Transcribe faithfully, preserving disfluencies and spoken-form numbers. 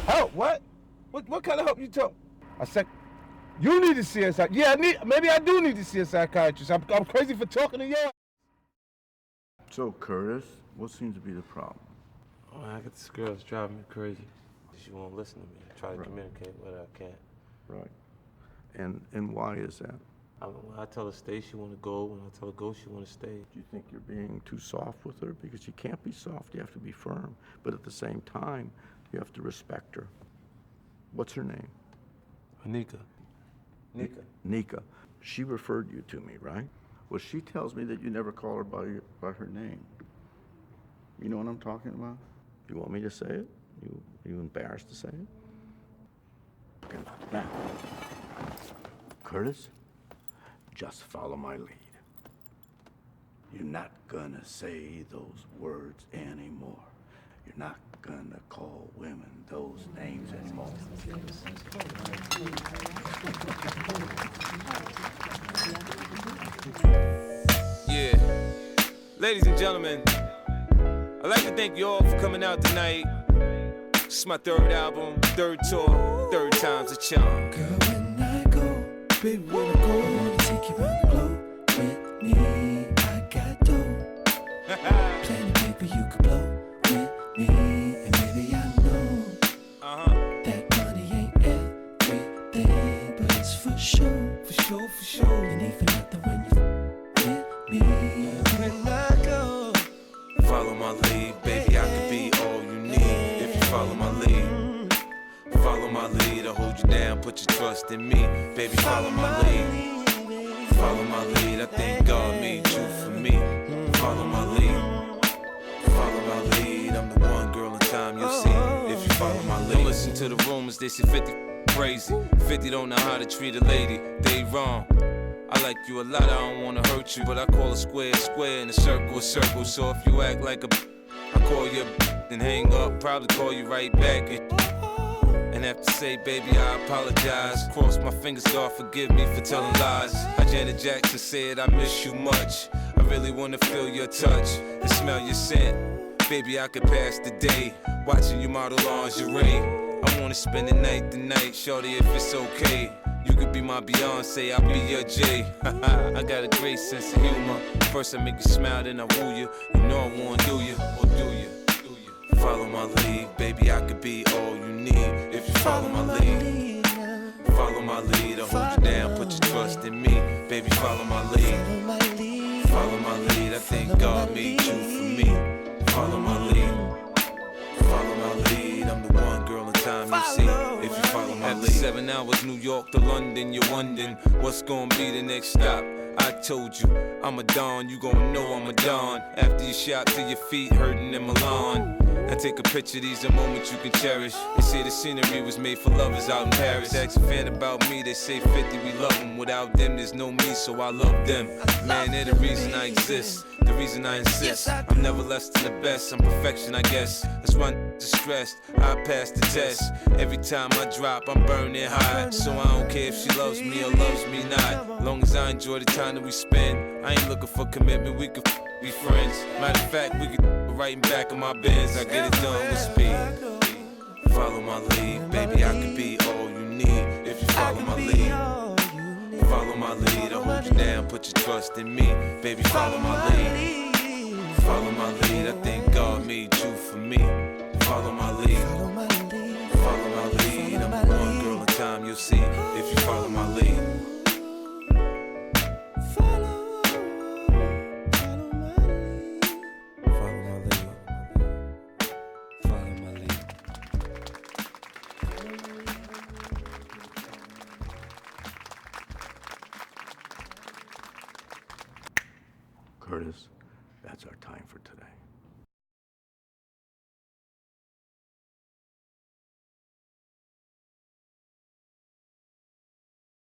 Help? What? What? What kind of help you talk? I said, you need to see a psych. Yeah, I need. Maybe I do need to see a psychiatrist. I'm, I'm crazy for talking to you. So, Curtis, what seems to be the problem? Oh, I got this girl that's driving me crazy. She won't listen to me. I try to Right. communicate with her, I can't. Right. And and why is that? I, when I tell her stay, she want to go. When I tell her go, she want to stay. Do you think you're being too soft with her? Because you can't be soft, you have to be firm. But at the same time, you have to respect her. What's her name? Nika. Nika. Nika. She referred you to me, right? Well, she tells me that you never call her by, by her name. You know what I'm talking about? You want me to say it? You, are you embarrassed to say it? Okay, now, Curtis, just follow my lead. You're not gonna say those words anymore. You're not gonna call women those names anymore. Yeah. Ladies and gentlemen, I'd like to thank you all for coming out tonight. This is my third album, third tour, third time's a charm. Girl, when I go, baby, when I go, I wanna take you around the globe with me. I got dough, plenty paper you could blow with me. And baby, I know Uh-huh. that money ain't everything, but it's for sure, for sure, for sure. And even nothing when you with me. When I go, Follow my lead, baby, I could be all you need if you follow my lead. Follow my lead, I'll hold you down, put your trust in me. Baby, follow my lead. Follow my lead, I think God made you for me. Follow my lead. Follow my lead, I'm the one girl in time you'll see if you follow my lead. Don't listen to the rumors, they say fifty crazy. fifty don't know how to treat a lady, they wrong. I like you a lot, I don't wanna hurt you, but I call a square a square and a circle a circle. So if you act like a I call you a and hang up, probably call you right back and, and have to say, baby, I apologize. Cross my fingers, God forgive me for telling lies. How Janet Jackson said, I miss you much. I really wanna feel your touch and smell your scent. Baby, I could pass the day watching you model lingerie. I wanna spend the night tonight, shorty, if it's okay. You could be my Beyonce, I'll be your Jay. I got a great sense of humor. First I make you smile, then I woo you. You know I wanna do you, or do you, do you. Follow my lead, baby, I could be all you need if you follow my lead. Follow my lead, I'll hold you down, put your trust in me. Baby, follow my lead. Follow my lead, I think God made you for me. Follow my lead. Follow my lead, I'm the one girl in time you see if you follow my lead. After seven hours, New York to London, you're wondering what's gonna be the next stop. I told you, I'm a Don, you gon' know I'm a Don. After you shot to your feet, hurting in Milan. Now take a picture, these are moments you can cherish. They say the scenery was made for lovers out in Paris. Ask a fan about me, they say fifty, we love them. Without them, there's no me, so I love them. Man, they're the reason I exist, the reason I insist. I'm never less than the best, I'm perfection, I guess. That's why I'm stressed, I pass the test. Every time I drop, I'm burning hot. So I don't care if she loves me or loves me not. Long as I enjoy the time that we spend, I ain't looking for commitment, we could be friends. Matter of fact, we could right in back of my Benz, I get it done with speed. Follow my lead, baby, I could be all you need if you follow my lead. Follow my lead, I'll hold you down, put your trust in me. Baby, follow my lead. Follow my lead, I think God made you for me. Follow my lead. Follow my lead, I'm the one girl in time you'll see if you follow my lead. Curtis, that's our time for today.